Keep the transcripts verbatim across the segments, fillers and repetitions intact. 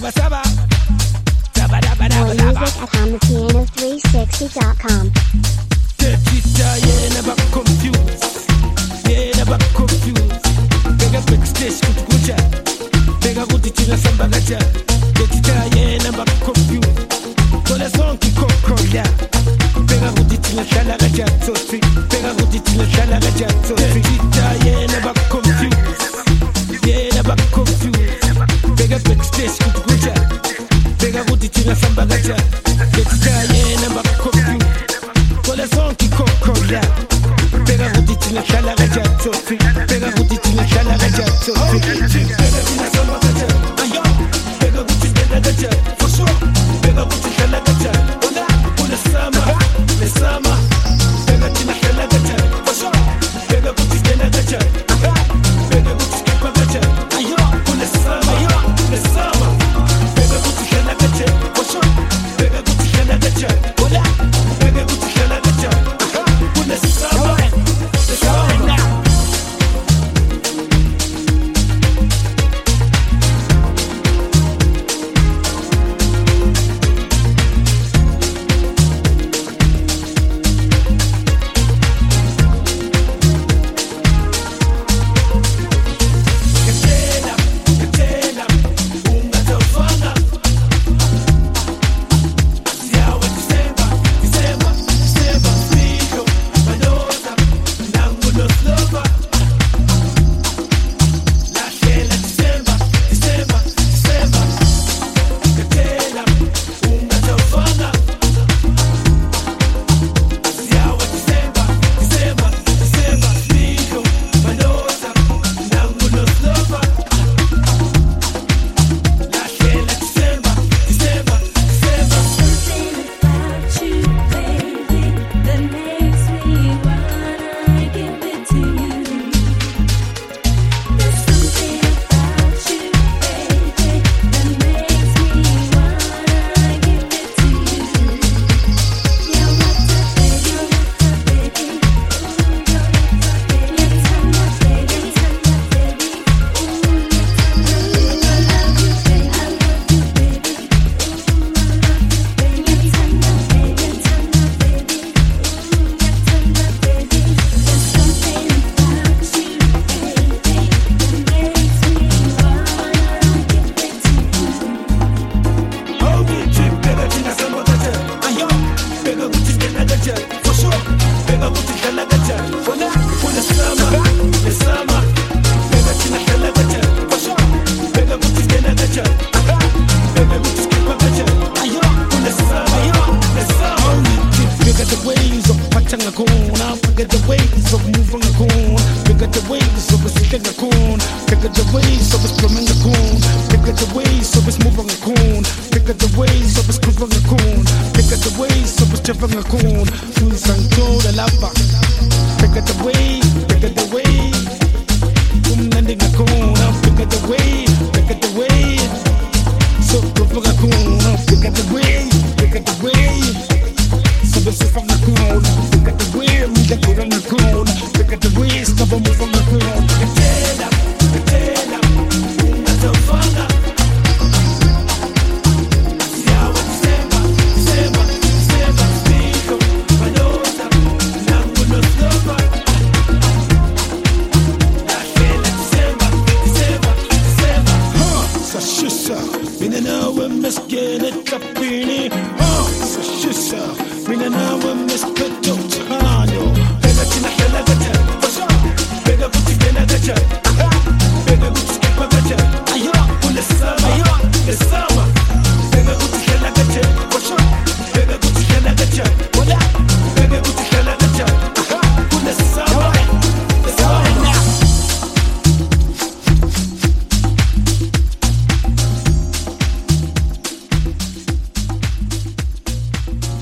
at home the piano three sixty dot com. Yeah, never confused. Yeah, never confused. Bega backstage kutukucha. Bega kutichina samba gacha. Yeah, never confused. Kola zonki kokoya. Bega kutichina shala gacha toti. Bega kutichina shala gacha toti. Yeah, never confused. Yeah, never confused. Bega backstage kutukucha. Bega kutichina samba gacha. Yeah, never confused. Kola zonki kokoya. Bega kutichina shala gacha toti. Bega kutichina shala gacha toti. Bega kutichina samba gacha. Ayo. Bega kutichina gacha. For sure. Bega kutichina gacha. Ola. Ola sama. Le sama. Bega kutichina shala gacha. For sure. Bega kutichina gacha. Bega kutichina gacha. Ayo. Ola sama. Ayo. Le sama. Bega kutichina gacha. For sure. Bega kutichina gacha. Ola. Bega kutichina gacha. Ola sama. Le sama.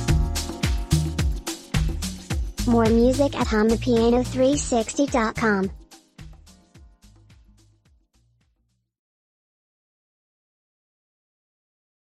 More music at home the piano three sixty dot com.